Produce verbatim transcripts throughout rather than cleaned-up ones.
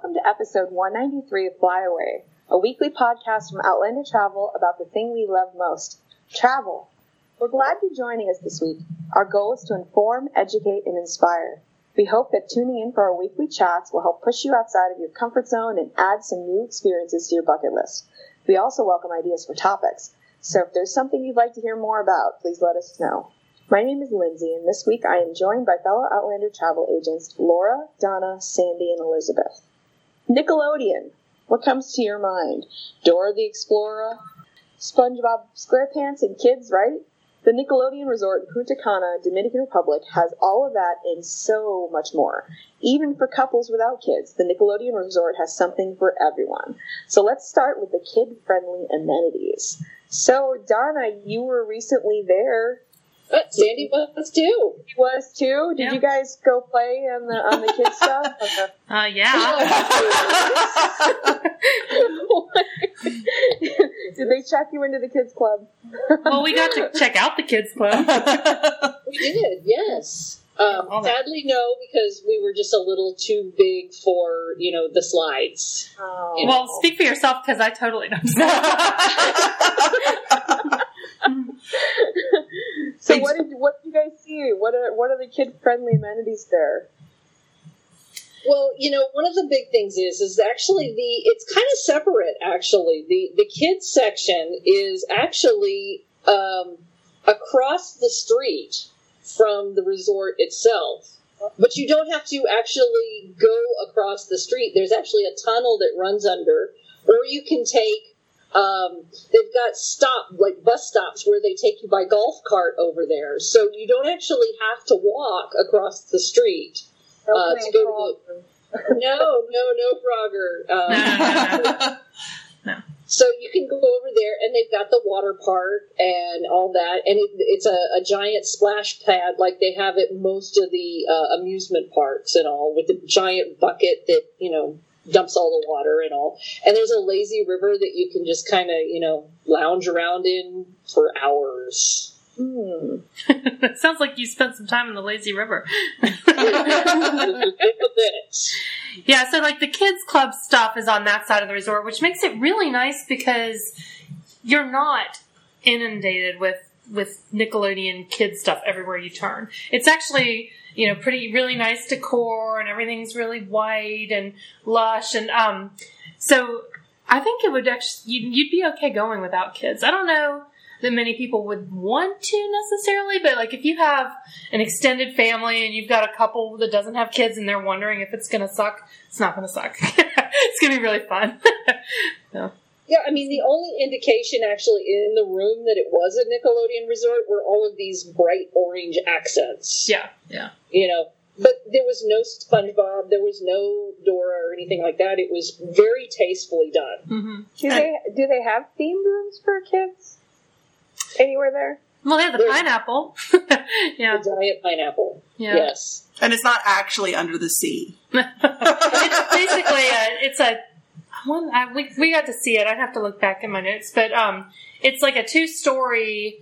welcome to episode one ninety-three of Fly Away, a weekly podcast from Outlander Travel about the thing we love most, travel. We're glad you're joining us this week. Our goal is to inform, educate, and inspire. We hope that tuning in for our weekly chats will help push you outside of your comfort zone and add some new experiences to your bucket list. We also welcome ideas for topics, so if there's something you'd like to hear more about, please let us know. My name is Lindsay, and this week I am joined by fellow Outlander travel agents Laura, Donna, Sandy, and Elizabeth. Nickelodeon. What comes to your mind? Dora the Explorer, SpongeBob SquarePants, and kids, right? The Nickelodeon Resort in Punta Cana, Dominican Republic, has all of that and so much more. Even for couples without kids, the Nickelodeon Resort has something for everyone. So let's start with the kid-friendly amenities. So, Donna, you were recently there. Uh, Sandy was too. Was too? Did yeah. you guys go play on the on the kids stuff? Uh, yeah. Did they check you into the kids club? Well, we got to check out the kids club. We did, yes. Um, sadly, no, because we were just a little too big for, you know, the slides. Oh. You know? Well, speak for yourself, because I totally don't. So what did what did you guys see? What are what are the kid friendly amenities there? Well, you know, one of the big things is is actually the it's kind of separate. Actually, the the kids section is actually um, across the street from the resort itself. But you don't have to actually go across the street. There's actually a tunnel that runs under, or you can take. Um, they've got stop, like bus stops where they take you by golf cart over there. So you don't actually have to walk across the street. Uh, to go to the, no, no, no, Frogger. Um, no, no, no, no. no. So you can go over there, and they've got the water park and all that. And it, it's a, a giant splash pad like they have at most of the uh, amusement parks and all, with the giant bucket that, you know, dumps all the water and all. And there's a lazy river that you can just kind of, you know, lounge around in for hours. Hmm. It sounds like you spent some time in the lazy river. Yeah, so like the kids club stuff is on that side of the resort, which makes it really nice because you're not inundated with with Nickelodeon kid stuff everywhere you turn. It's actually, you know, pretty, really nice decor, and everything's really white and lush. And, um, so I think it would actually, you'd, you'd be okay going without kids. I don't know that many people would want to necessarily, but like if you have an extended family and you've got a couple that doesn't have kids and they're wondering if it's going to suck, it's not going to suck. It's going to be really fun. So. Yeah, I mean, the only indication actually in the room that it was a Nickelodeon resort were all of these bright orange accents. Yeah, yeah. You know, but there was no SpongeBob, there was no Dora or anything like that. It was very tastefully done. Mm-hmm. Do they do they have themed rooms for kids anywhere there? Well, they have the There's pineapple. Yeah. The giant pineapple. Yeah. Yes. And it's not actually under the sea. It's basically a, it's a, one, I, we, we got to see it. I'd have to look back in my notes, but, um, it's like a two-story,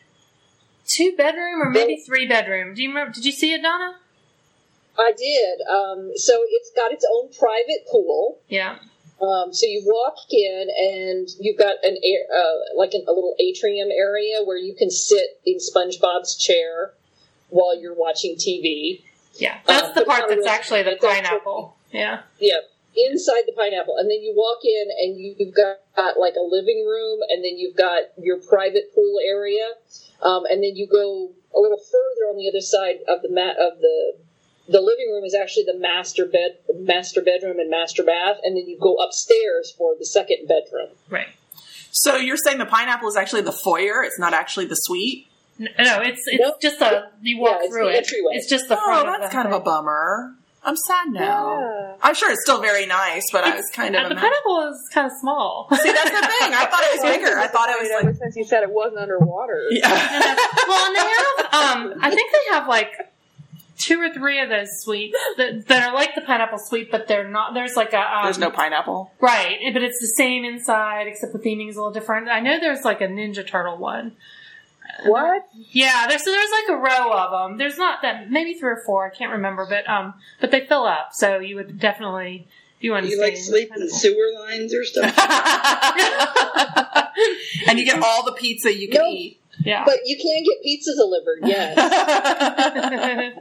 two bedroom or maybe three bedroom. Do you remember, did you see it, Donna? I did. Um, so it's got its own private pool. Yeah. Um, so you walk in and you've got an air, uh, like an, a little atrium area where you can sit in SpongeBob's chair while you're watching T V. Yeah, that's um, the part that's really, actually the pineapple. Actually, yeah. Yeah, inside the pineapple. And then you walk in and you've got, got like a living room, and then you've got your private pool area. Um, and then you go a little further on the other side of the mat of the The living room is actually the master bed, master bedroom and master bath, and then you go upstairs for the second bedroom. Right. So you're saying the pineapple is actually the foyer? It's not actually the suite? No, it's it's Nope. just a you walk Yeah, it's through the it. entryway. It's just the Oh, front. that's of the kind of a thing. bummer. I'm sad now. Yeah. I'm sure it's still very nice, but I was kind of... Uh, the imagine- pineapple is kind of small. See, that's the thing. I thought it was bigger. I thought it was Ever like... since you said it wasn't underwater. Yeah. Well, and they have, um, I think they have like two or three of those suites that, that are like the pineapple suite, but they're not. There's like a um, There's no pineapple. right, but it's the same inside, except the theming is a little different. I know there's like a Ninja Turtle one. What? Yeah, there's so there's like a row of them. There's not that maybe three or four. I can't remember, but um, but they fill up, so you would definitely You You like sleep in sewer lines or stuff? And you get all the pizza you can Nope. eat. Yeah. But you can get pizza delivered, yes.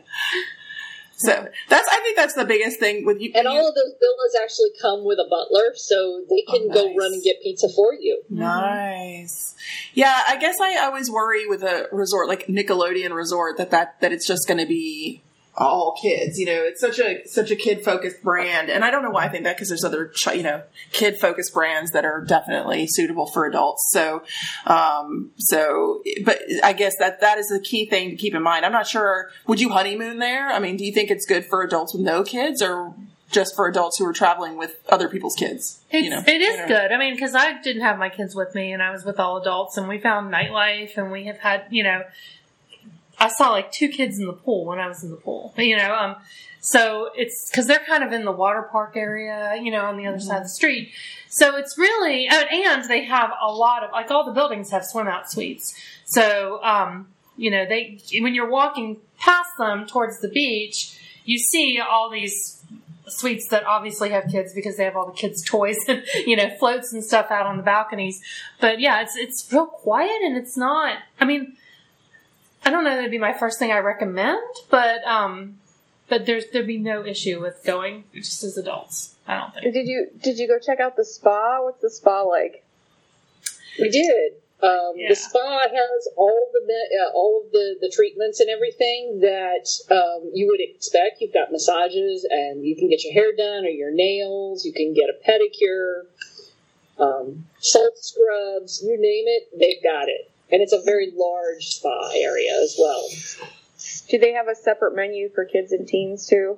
So that's, I think that's the biggest thing with you. And you, all of those villas actually come with a butler, so they can Oh, go nice. run and get pizza for you. Nice. Yeah, I guess I always worry with a resort like Nickelodeon Resort that, that, that it's just going to be all kids. You know, it's such a such a kid focused brand, and I don't know why I think that, because there's other ch- you know kid focused brands that are definitely suitable for adults. So, um, so, but I guess that that is the key thing to keep in mind. I'm not sure. Would you honeymoon there? I mean, do you think it's good for adults with no kids, or just for adults who are traveling with other people's kids? It's, you know, it is you know. good. I mean, because I didn't have my kids with me, and I was with all adults, and we found nightlife, and we have had, you know, I saw like two kids in the pool when I was in the pool, you know, um, so it's because they're kind of in the water park area, you know, on the other mm-hmm. side of the street. So it's really, and they have a lot of, like all the buildings have swim out suites. So, um, you know, they, when you're walking past them towards the beach, you see all these suites that obviously have kids because they have all the kids' toys and, you know, floats and stuff out on the balconies. But yeah, it's, it's real quiet, and it's not, I mean, I don't know that it'd be my first thing I recommend, but, um, but there's, there'd be no issue with going just as adults. I don't think. Did you, did you go check out the spa? What's the spa like? We did. Um, Yeah. The spa has all the uh, all of the, the treatments and everything that um, you would expect. You've got massages, and you can get your hair done or your nails. You can get a pedicure, um, salt scrubs, you name it, they've got it. And it's a very large spa area as well. Do they have a separate menu for kids and teens too?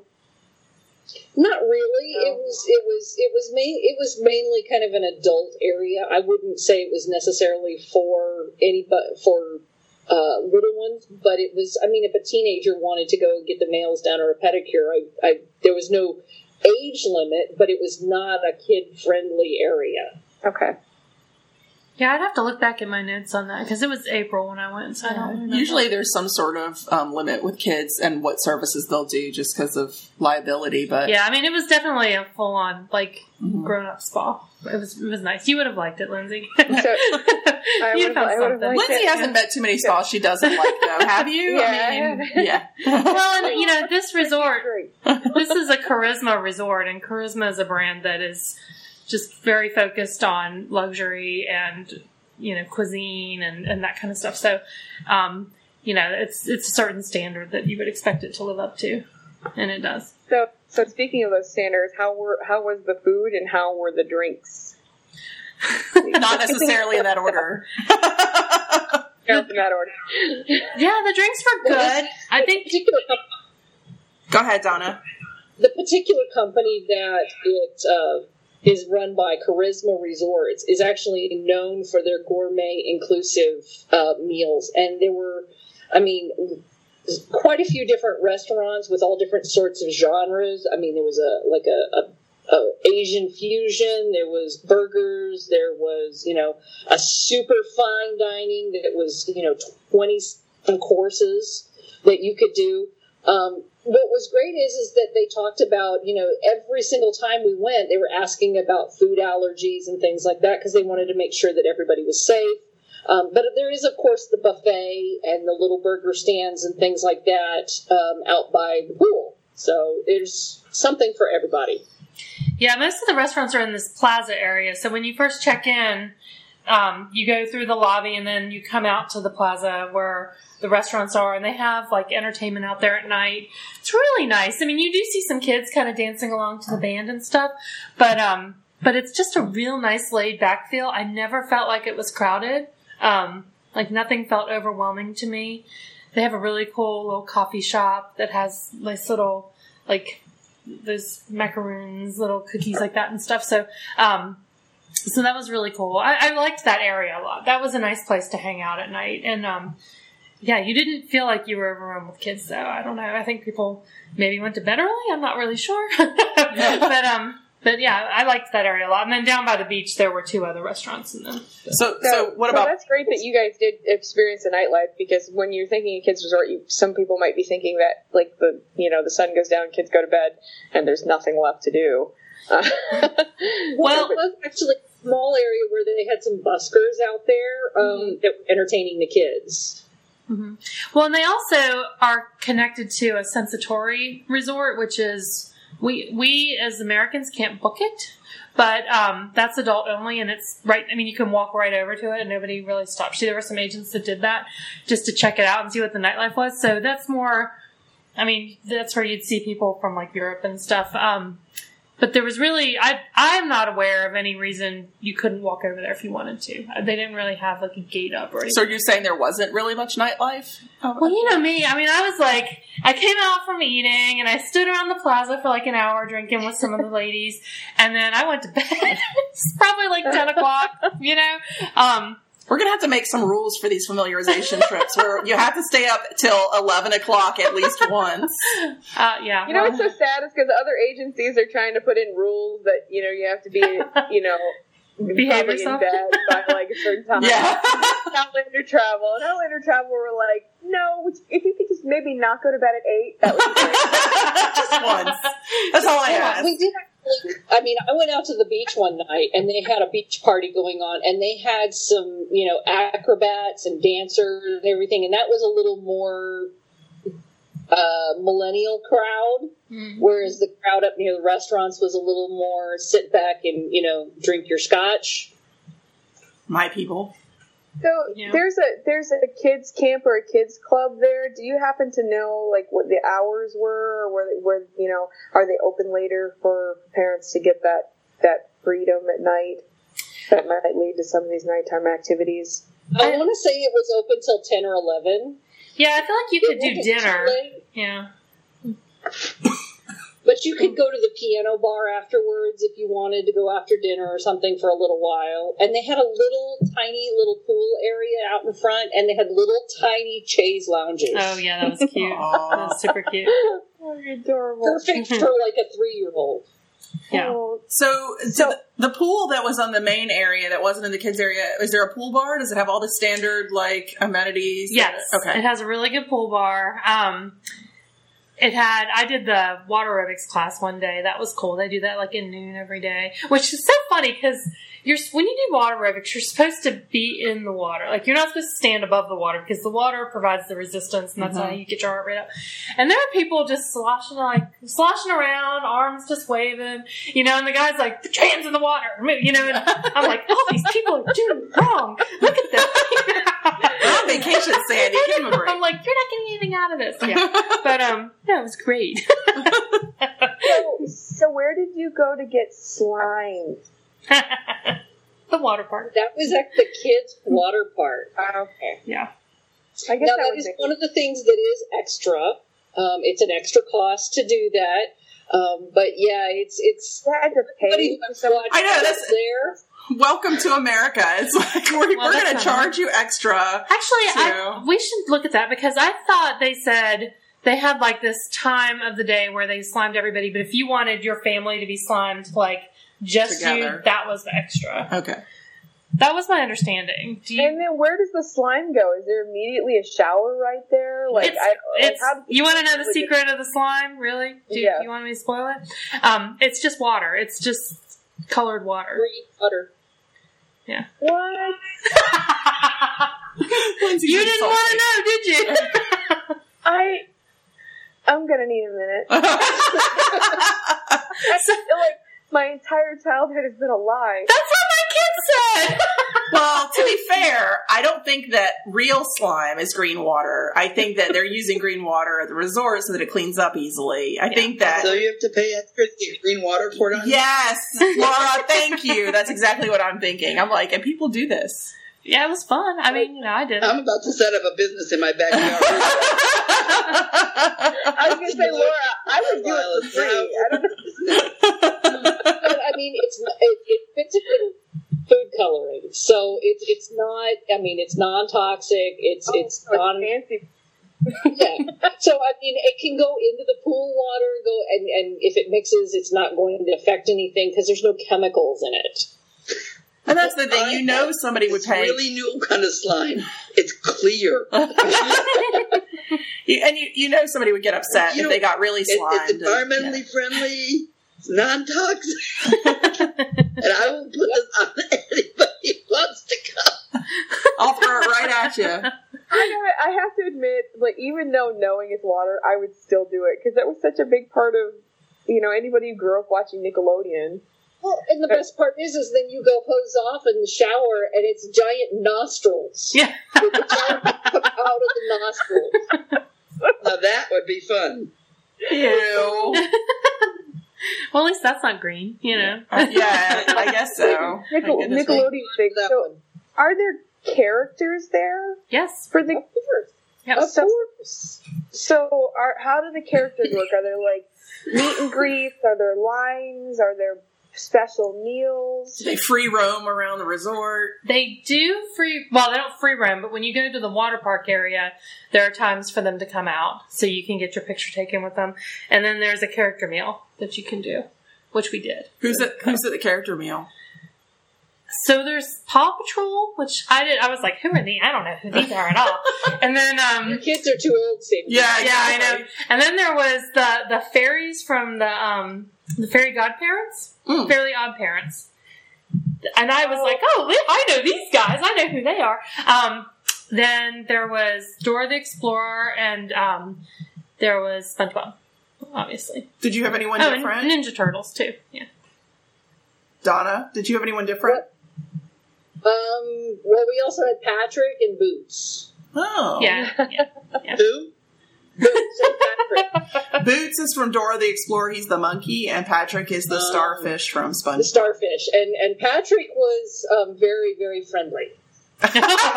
Not really. No. It was it was it was main it was mainly kind of an adult area. I wouldn't say it was necessarily for any but for uh, little ones, but it was. I mean, if a teenager wanted to go and get the nails done or a pedicure, I, I there was no age limit, but it was not a kid friendly area. Okay. Yeah, I'd have to look back at my notes on that because it was April when I went, so I don't remember. Usually there's some sort of um, limit with kids and what services they'll do just because of liability. But yeah, I mean, it was definitely a full on, like, Mhm. grown up spa. It was it was nice. You would have liked it, Lindsay. So, I would've- I would've liked Lindsay it, hasn't yeah. met too many spas she doesn't like, though. Have you? Yeah. I mean, yeah. Well, and, you know, this resort, Great. this is a Charisma resort, and Charisma is a brand that is just very focused on luxury and, you know, cuisine and, and that kind of stuff. So, um, you know, it's it's a certain standard that you would expect it to live up to, and it does. So, so speaking of those standards, how were how was the food and how were the drinks? Not necessarily in that order. Not in that order. Yeah, the drinks were good. I think. Particular Go ahead, Donna. the particular company that it uh, is run by, Charisma Resorts, is actually known for their gourmet inclusive uh, meals. And there were, I mean, quite a few different restaurants with all different sorts of genres. I mean, there was a like a, a, a Asian fusion. There was burgers. There was, you know, a super fine dining that was, you know, twenty courses that you could do. Um, what was great is is that they talked about, you know, every single time we went, they were asking about food allergies and things like that because they wanted to make sure that everybody was safe. Um, but there is, of course, the buffet and the little burger stands and things like that um, out by the pool. So there's something for everybody. Yeah, most of the restaurants are in this plaza area. So when you first check in, um, you go through the lobby and then you come out to the plaza where the restaurants are, and they have like entertainment out there at night. It's really nice. I mean, you do see some kids kind of dancing along to the band and stuff, but um, but it's just a real nice laid back feel. I never felt like it was crowded. Um, like nothing felt overwhelming to me. They have a really cool little coffee shop that has nice little like those macaroons, little cookies like that and stuff. So, um, so that was really cool. I, I liked that area a lot. That was a nice place to hang out at night. And, um, yeah, you didn't feel like you were overrun with kids though. I don't know. I think people maybe went to bed early. I'm not really sure. but, um, but yeah, I liked that area a lot. And then down by the beach, there were two other restaurants in them. So, so what so about? that's great that you guys did experience the nightlife, because when you're thinking of kids resort, you, some people might be thinking that like the you know the sun goes down, kids go to bed, and there's nothing left to do. Uh, well, it was actually a small area where they had some buskers out there um, mm-hmm. that were entertaining the kids. Mm-hmm. Well, and they also are connected to a sensory resort, which is we we as Americans can't book it, but um, that's adult only, and it's right. I mean, you can walk right over to it, and nobody really stops you. There were some agents that did that just to check it out and see what the nightlife was. So that's more. I mean, that's where you'd see people from like Europe and stuff. Um, But there was really, I, I'm not aware of any reason you couldn't walk over there if you wanted to. They didn't really have like a gate up or anything. So you're saying there wasn't really much nightlife? Oh, well, you know me. I mean, I was like, I came out from eating and I stood around the plaza for like an hour drinking with some of the ladies. And then I went to bed. It's probably like ten o'clock, you know? Um, We're going to have to make some rules for these familiarization trips where you have to stay up till eleven o'clock at least once. Uh, yeah. You know what's so sad is because other agencies are trying to put in rules that, you know, you have to be, you know, behave probably yourself. in bed by like a certain time. Yeah. Outlander Travel. And Outlander Travel were like, no, if you could just maybe not go to bed at eight, that would be great. Just once. That's all I Yeah, asked. we did actually, I mean, I went out to the beach one night and they had a beach party going on and they had some, you know, acrobats and dancers and everything. And that was a little more uh, millennial crowd, mm-hmm. whereas the crowd up near the restaurants was a little more sit back and, you know, drink your scotch. My people. So Yeah. there's a there's a kids camp or a kids club there. Do you happen to know like what the hours were, or where they, where you know are they open later for parents to get that that freedom at night that might lead to some of these nighttime activities? I want to say it was open till ten or eleven. Yeah, I feel like you It could do wasn't dinner. too late, Yeah. but you could go to the piano bar afterwards if you wanted to go after dinner or something for a little while. And they had a little tiny little pool area out in front, and they had little tiny chaise lounges. Oh, yeah, that was cute. That was super cute. Oh, you're adorable. Perfect for like a three-year-old. Yeah. Oh, So, so the, the pool that was on the main area that wasn't in the kids area, is there a pool bar? Does it have all the standard like amenities? Yes. Okay. It has a really good pool bar. Um, it had, I did the water aerobics class one day. That was cool. They do that like in noon every day, which is so funny because you're, when you do water aerobics, you're supposed to be in the water. Like you're not supposed to stand above the water because the water provides the resistance and that's mm-hmm. how you get your heart rate up. And there are people just sloshing like, sloshing around, arms just waving, you know, and the guy's like, put your hands in the water, you know, and I'm like, oh, these people are doing wrong. Look at them. On vacation, Sandy. Give him a break. I'm like, you're not getting anything out of this. Yeah. But, um, no, it was great. so, so where did you go to get slimed? The water park. That was at the kids' water park. Okay. Yeah. I guess now, that, that would is make one of the things that is extra. Um, it's an extra cost to do that. Um, but yeah, it's it's. I had to pay for someone. I know that's there. Welcome to America. It's like we're, Well, we're going to that's charge you extra. Actually, to- I, we should look at that because I thought they said they had like this time of the day where they slimed everybody, but if you wanted your family to be slimed, like just Together. you, that was the extra. Okay. That was my understanding. Do you, And then where does the slime go? Is there immediately a shower right there? Like, it's, I, like, it's, how does- you want to know the secret of the slime? Really? Do you, Yeah. you want me to spoil it? Um, it's just water. It's just colored water. Green butter. Yeah. What? Lindsay's You being didn't salty. want to know, did you? I, I'm gonna need a minute. I feel like my entire childhood has been a lie. That's what my kid said. Well, to be fair, I don't think that real slime is green water. I think that they're using green water at the resort so that it cleans up easily. I Yeah. think that... So you have to pay extra to get green water poured on you? Yes, Laura, thank you. That's exactly what I'm thinking. I'm like, and people do this. Yeah, it was fun. I mean, you know, I did it. I'm about to set up a business in my backyard. I was gonna say, Laura, I would do it for free. I don't know. But, I mean, it's it, it fits in food coloring, so it's it's not. I mean, it's non-toxic. It's Oh, it's so non. fancy. Yeah. So I mean, it can go into the pool water, go and and if it mixes, it's not going to affect anything because there's no chemicals in it. And that's the thing. You know somebody would It's pay... really new kind of slime. It's clear. You- and you, you know somebody would get upset You if know, they got really It, slimed. it's environmentally friendly. non-toxic. And I will put this on anybody who wants to come. I'll throw it right at you. I know. I have to admit, like, even though knowing it's water, I would still do it because that was such a big part of, you know, anybody who grew up watching Nickelodeon. Well, and the best part is, is then you go hose off in the shower, and it's giant nostrils. Yeah. With the tongue come out of the nostrils. Now that would be fun. Ew. Well, at least that's not green, you know. Uh, yeah, I guess so. Nickel- My goodness. Nickelodeon thing. That So, one. are there characters there Yes. for the? Of course. Yep. Of So- course. So, are how do the characters work? Are there like meet and greets? Are there lines? Are there special meals? They free roam around the resort. They do free, well, they don't free roam, but when you go to the water park area, there are times for them to come out so you can get your picture taken with them. And then there's a character meal that you can do, which we did. Who's at Who's at the character meal? So there's Paw Patrol, which I did. I was like, who are these? I don't know who these are at all. And then, um, Kids are too old to say. Yeah, yeah, I exactly. know. And then there was the the fairies from the um the fairy godparents, Mm. Fairly Odd Parents. And I was like, oh, I know these guys. I know who they are. Um, then there was Dora the Explorer, and um, there was SpongeBob, obviously. Did you have anyone Oh, different? and Ninja Turtles too. Yeah. Donna, did you have anyone different? Um, well, we also had Patrick and Boots. Oh. Yeah. yeah. Who? Boots and Patrick. Boots is from Dora the Explorer. He's the monkey, and Patrick is the Oh. starfish from The SpongeBob. starfish. And, and Patrick was um, very, very friendly. Lots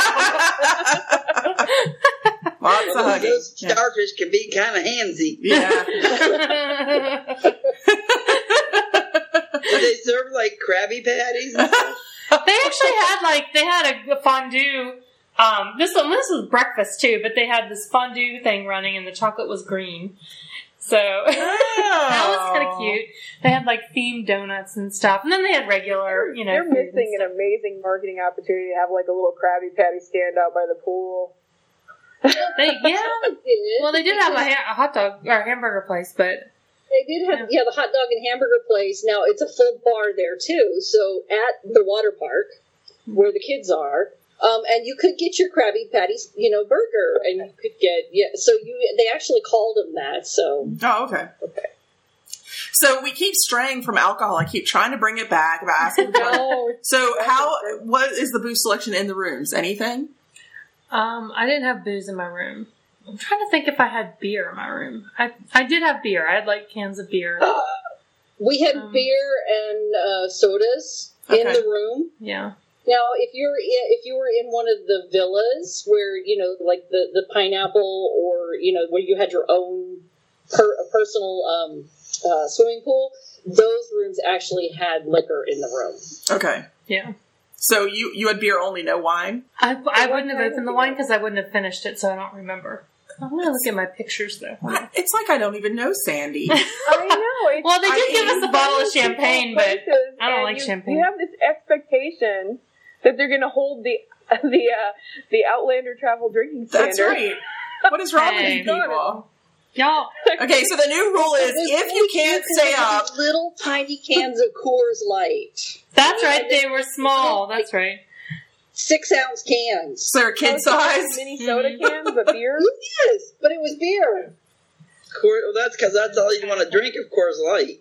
of Well, hugging. those Yeah. starfish can be kind of handsy. Yeah. Do they serve like Krabby Patties and stuff? They actually had like they had a fondue. Um, this one, this was breakfast too, but they had this fondue thing running, and the chocolate was green. So that was kind of cute. They had like themed donuts and stuff, and then they had regular, you know. You're food and missing an stuff. amazing marketing opportunity to have like a little Krabby Patty stand out by the pool. They, yeah. They did. Well, they did have a, ha- a hot dog or a hamburger place, but They did have, yeah, the hot dog and hamburger place. Now, it's a full bar there, too. So, at the water park, where the kids are, um, and you could get your Krabby Patty, you know, burger, and you could get, yeah, so you, they actually called them that, so. Oh, okay. Okay. So we keep straying from alcohol. I keep trying to bring it back by asking. No. So how, what is the booze selection in the rooms? Anything? um, I didn't have booze in my room. I'm trying to think if I had beer in my room. I I did have beer. I had like cans of beer. We had Um, beer and uh, sodas in Okay. the room. Yeah. Now, if you're in, if you were in one of the villas where, you know, like the, the pineapple or, you know, where you had your own per, personal um, uh, swimming pool, those rooms actually had liquor in the room. Okay. Yeah. So you, you had beer only, no wine? I, I what wouldn't have kind opened of the wine beer? because I wouldn't have finished it, so I don't remember. I'm going to look at my pictures, though. Hold on. It's like I don't even know Sandy. I know. It's, Well, they did I give mean, us a bottle of champagne, but places, I don't and like you, champagne. You have this expectation that they're going to hold the the uh, the Outlander travel drinking standard. That's right. What is wrong Hey. with you people? y'all. Okay, so the new rule is if you can't stay up, These little tiny cans of Coors Light. That's right. They were small. That's right. Six ounce cans. so they're kid size. Mini soda Mhm. cans, but beer. Yes, but it was beer. Coor- well, that's because that's all you want to drink, of course, light.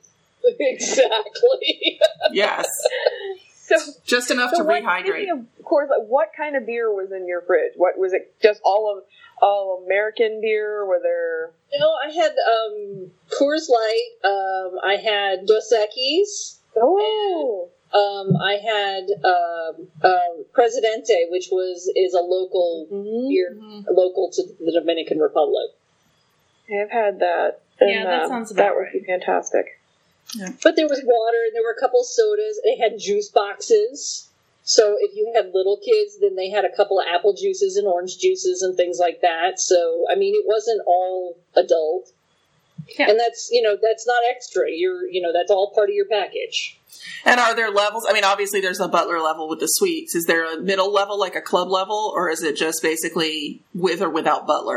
Exactly. Yes, So, just enough so to what, rehydrate. speaking of course, like, what kind of beer was in your fridge? What was it? Just all of all American beer? Were there? No, I had um, Coors Light. Um, I had Dos Equis. Oh, Um, I had um, uh, Presidente, which was is a local mm-hmm. beer, Mhm. local to the Dominican Republic. I've had that. Yeah, that um, sounds about that would right. be fantastic. But there was water, and there were a couple of sodas. They had juice boxes. So if you had little kids, then they had a couple of apple juices and orange juices and things like that. So, I mean, it wasn't all adult. Yeah. And that's, you know, that's not extra. You're, you know, that's all part of your package. And are there levels? I mean, obviously there's a butler level with the suites. Is there a middle level, like a club level, or is it just basically with or without butler?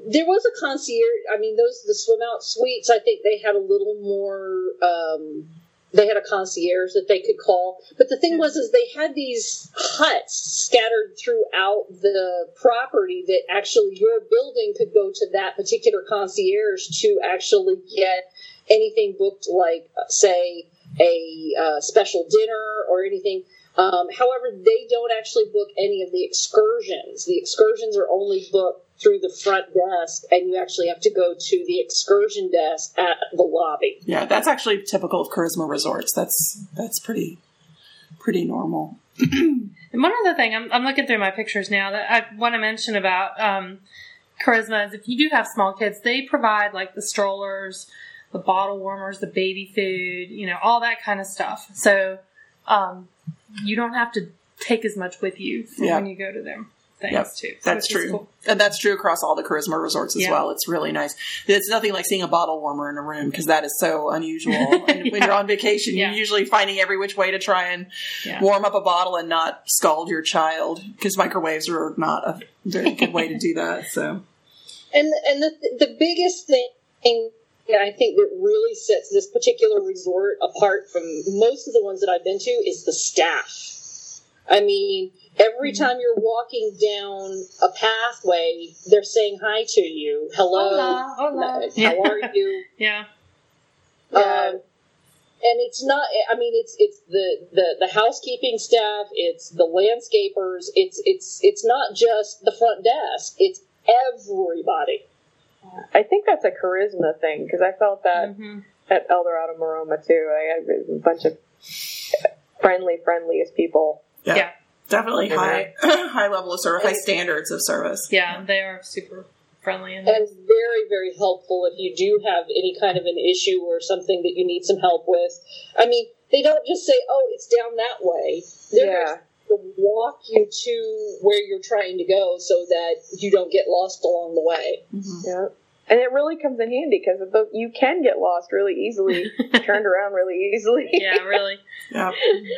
there was a concierge. I mean, those the swim out suites. I think they had a little more. Um, they had a concierge that they could call. But the thing was, is they had these huts scattered throughout the property that actually your building could go to that particular concierge to actually get anything booked, like say a uh, special dinner or anything. Um, however, they don't actually book any of the excursions. The excursions are only booked through the front desk, and you actually have to go to the excursion desk at the lobby. Yeah, that's actually typical of Charisma resorts. That's that's pretty pretty normal. And one other thing, I'm, I'm looking through my pictures now that I want to mention about um, Charisma is if you do have small kids, they provide like the strollers, the bottle warmers, the baby food, you know, all that kind of stuff. So um, you don't have to take as much with you Yeah. when you go to them. Things Yep, too. So that's it's true. cool. And that's true across all the Charisma resorts as Yeah. well. It's really nice. It's nothing like seeing a bottle warmer in a room because that is so unusual. And when Yeah. you're on vacation, Yeah. you're usually finding every which way to try and Yeah. warm up a bottle and not scald your child because microwaves are not a very good way to do that. So, And and the the biggest thing that I think that really sets this particular resort apart from most of the ones that I've been to is the staff. I mean, every time you're walking down a pathway, they're saying hi to you. Hello. Hola, hola. How Yeah. are you? Yeah. Um, and it's not, I mean, it's, it's the, the, the housekeeping staff, it's the landscapers, it's, it's, it's not just the front desk, it's everybody. I think that's a charisma thing because I felt that Mm-hmm. at Eldorado Maroma too. I had a bunch of friendly, friendliest people. yeah, Yeah. definitely high high level of service, high standards of service. Yeah, they are super friendly. And And very, very helpful if you do have any kind of an issue or something that you need some help with. I mean, they don't just say, oh, it's down that way. They're Yeah. going to walk you to where you're trying to go so that you don't get lost along the way. Mm-hmm. Yeah. And it really comes in handy because you can get lost really easily, turned around really easily. yeah, really. Yeah.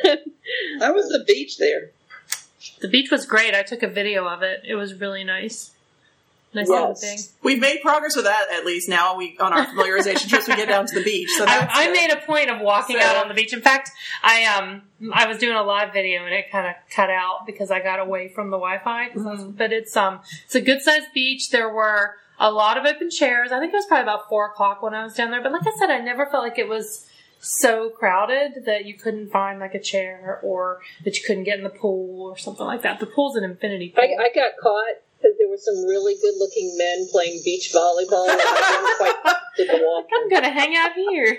How was the beach there? The beach was great. I took a video of it. It was really nice. Nice Yes. little thing. We've made progress with that at least. Now we on our familiarization trips we get down to the beach. So that's I, I good. made a point of walking So- out on the beach. In fact, I um I was doing a live video and it kind of cut out because I got away from the Wi-Fi. 'cause I was- But it's um it's a good sized beach. There were a lot of open chairs. I think it was probably about four o'clock when I was down there. But like I said, I never felt like it was so crowded that you couldn't find like a chair or that you couldn't get in the pool or something like that. The pool's an infinity pool. I, I got caught because there were some really good-looking men playing beach volleyball. And I didn't quite did the walk. I'm gonna hang out here.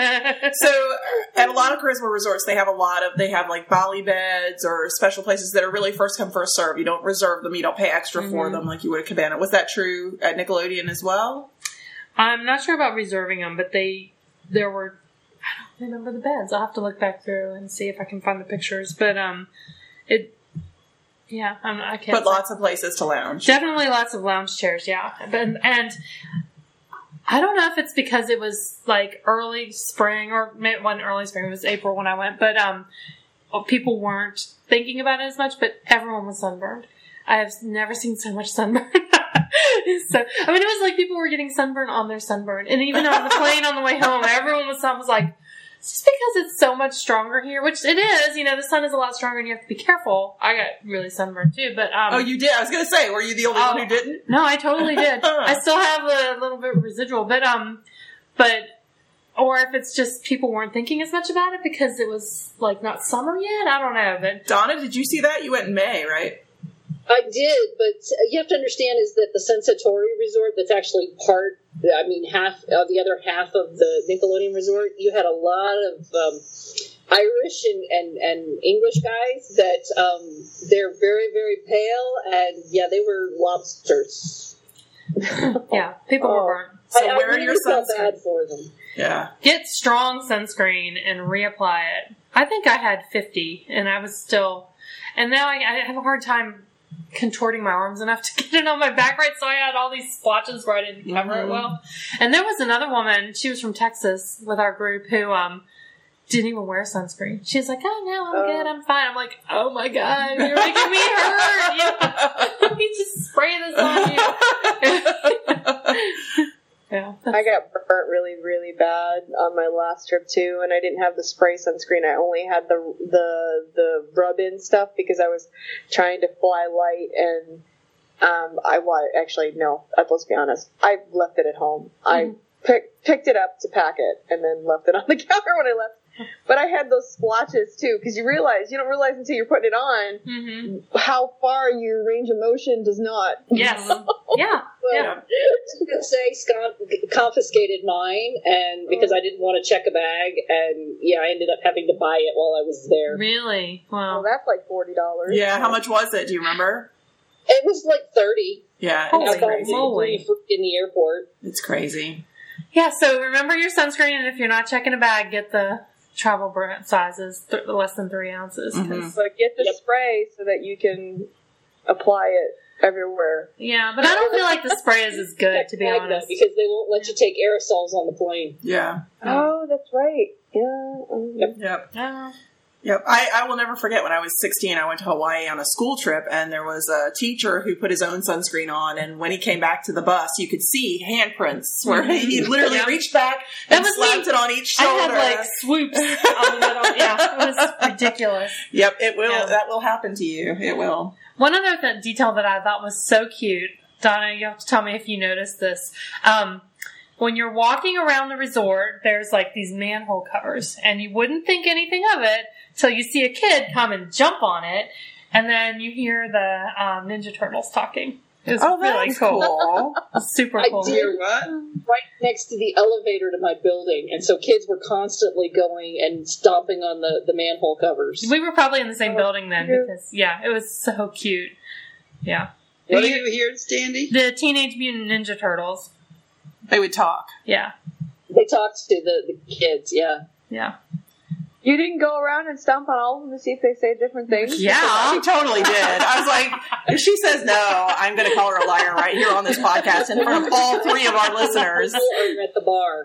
So at a lot of Charisma resorts, they have a lot of, they have like Bali beds or special places that are really first come, first serve. You don't reserve them. You don't pay extra for Mhm. them like you would at Cabana. Was that true at Nickelodeon as well? I'm not sure about reserving them, but they, there were, I don't remember the beds. I'll have to look back through and see if I can find the pictures. But, um, it, yeah, I'm, I can't. But say. lots of places to lounge. Definitely lots of lounge chairs, yeah. But, and I don't know if it's because it was like early spring or maybe it wasn't early spring, it was April when I went, but, um, people weren't thinking about it as much, but everyone was sunburned. I have never seen so much sunburn. So, I mean, it was like people were getting sunburn on their sunburn. And even on the plane on the way home, everyone was, was like, it's just because it's so much stronger here, which it is, you know, the sun is a lot stronger and you have to be careful. I got really sunburned too, but, um. Oh, you did? I was going to say, were you the only Oh. one who didn't? No, I totally did. I still have a little bit of residual, but, um, but, or if it's just people weren't thinking as much about it because it was, like, not summer yet, I don't know, but. Donna, did you see that? You went in May, right? I did, but you have to understand is that the Sensatori Resort, that's actually part, I mean, half of the other half of the Nickelodeon Resort, you had a lot of um, Irish and, and, and English guys that um, they're very, very pale, and yeah, they were lobsters. Yeah, people Oh. were burnt. So I, wear I really your felt sunscreen. bad for them. Yeah. Get strong sunscreen and reapply it. I think I had fifty, and I was still, and now I, I have a hard time contorting my arms enough to get it on my back right, so I had all these splotches where I didn't cover Mhm. it well. And there was another woman, she was from Texas with our group, who um didn't even wear sunscreen. She was like, oh no, I'm Oh. good, I'm fine. I'm like, oh my god, you're making me hurt. You, let me just spray this on you. I got burnt really, really bad on my last trip too, and I didn't have the spray sunscreen. I only had the the the rub-in stuff because I was trying to fly light, and um, I well, actually no. Let's be honest. I left it at home. Mm-hmm. I pick, picked it up to pack it, and then left it on the counter when I left. But I had those splotches too, because you realize you don't realize until you're putting it on mm-hmm. how far your range of motion does not. Yes. yeah. Well, yeah. I was going to say Scott confiscated mine, and because I didn't want to check a bag, and yeah, I ended up having to buy it while I was there. Really? Wow. Well, that's like forty dollars. Yeah. How much was it? Do you remember? It was like thirty. Yeah. Holy It's crazy. moly. In the airport. It's crazy. Yeah. So remember your sunscreen, and if you're not checking a bag, get the travel brand sizes, th- less than three ounces. Mm-hmm. But get the Yep. spray so that you can apply it everywhere. Yeah, but I don't feel like the spray is as good, to be Bag, though, honest. because they won't let you take aerosols on the plane. Yeah. Oh, that's right. Yeah. um, Yep. Yep. Oh. Yep. I, I will never forget when I was sixteen, I went to Hawaii on a school trip, and there was a teacher who put his own sunscreen on, and when he came back to the bus, you could see handprints where he literally Yeah. reached back That and was slapped me. it on each I shoulder. had like swoops on the middle. Yeah, it was ridiculous. Yep, it will. Yeah. That will happen to you. It will. One other th- detail that I thought was so cute, Donna, you have to tell me if you noticed this. Um, when you're walking around the resort, there's like these manhole covers, and you wouldn't think anything of it till you see a kid come and jump on it, and then you hear the um, Ninja Turtles talking. It was Oh, really that's cool. cool. Super I cool. did. Hear what? Right next to the elevator to my building, and so kids were constantly going and stomping on the, the manhole covers. We were probably in the same Oh, building then cute. because, yeah, it was so cute. Yeah. What are You- you hearing, Standy? The Teenage Mutant Ninja Turtles. They would talk. Yeah. They talked to the, the kids, yeah. Yeah. You didn't go around and stomp on all of them to see if they say different things? Yeah. She totally did. I was like, if she says no, I'm going to call her a liar right here on this podcast in front of all three of our listeners. People are at the bar.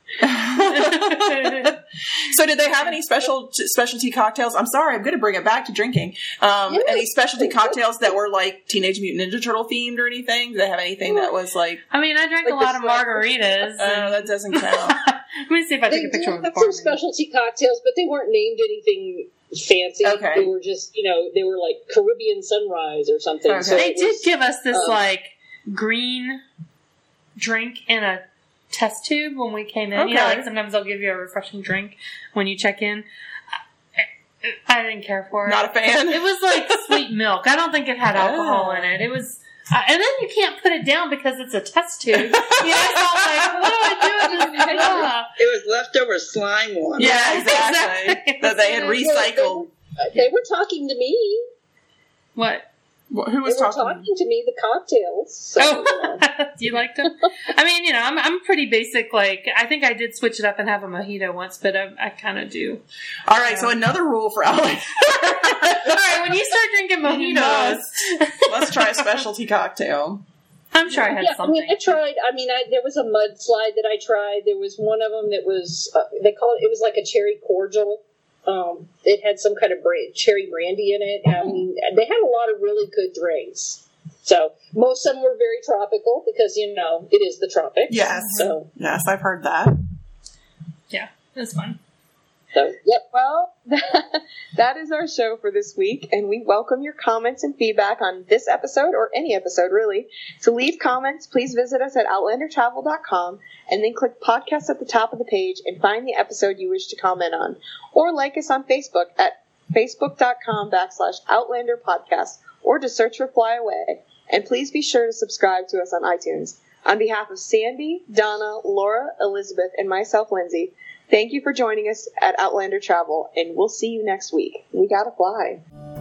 So did they have any special specialty cocktails? I'm sorry, I'm going to bring it back to drinking. Um, Yes. Any specialty cocktails that were like Teenage Mutant Ninja Turtle themed or anything? Did they have anything that was like, I mean, I drank Like a the lot of Swiss- margaritas. oh, and- that doesn't count. Let me see if I They take a picture did of the have some farm. specialty cocktails, but they weren't named anything fancy. Okay. They were just, you know, they were like Caribbean Sunrise or something. Okay. So They it did was- give us this um, like green drink in a test tube when we came in. You know, Okay. like sometimes they'll give you a refreshing drink when you check in. I, I didn't care for it. Not a fan? It was like sweet milk. I don't think it had alcohol Oh. in it. It was, uh, and then you can't put it down because it's a test tube. You know, so I'm like, what do I do with this? Ah. It was leftover slime one. Yeah, exactly. Exactly. That they had Yeah, recycled. They, they were talking to me. What? Wh- Who They was were talking? talking to me, the cocktails. So, you know. Oh, do you like them? I mean, you know, I'm I'm pretty basic. Like, I think I did switch it up and have a mojito once, but I, I kind of do. All right, so another rule for Alex. All right, when you start drinking mojitos, Let's try a specialty cocktail. I'm sure I had Yeah, I something. mean, I tried. I mean, I, there was a mudslide that I tried. There was one of them that was uh, they call it. It was like a cherry cordial. Um, it had some kind of bra- cherry brandy in it. I mean, they had a lot of really good drinks. So most of them were very tropical because you know it is the tropics. Yes. So, Yes, I've heard that. Yeah, it was fun. so yep. Well, that is our show for this week, and we welcome your comments and feedback on this episode or any episode, really. To leave comments, please visit us at outlander travel dot com and then click podcast at the top of the page and find the episode you wish to comment on. Or like us on Facebook at facebook.com backslash Outlander Podcast or just search for Fly Away. And please be sure to subscribe to us on iTunes. On behalf of Sandy, Donna, Laura, Elizabeth, and myself, Lindsay, thank you for joining us at Outlander Travel, and we'll see you next week. We gotta fly.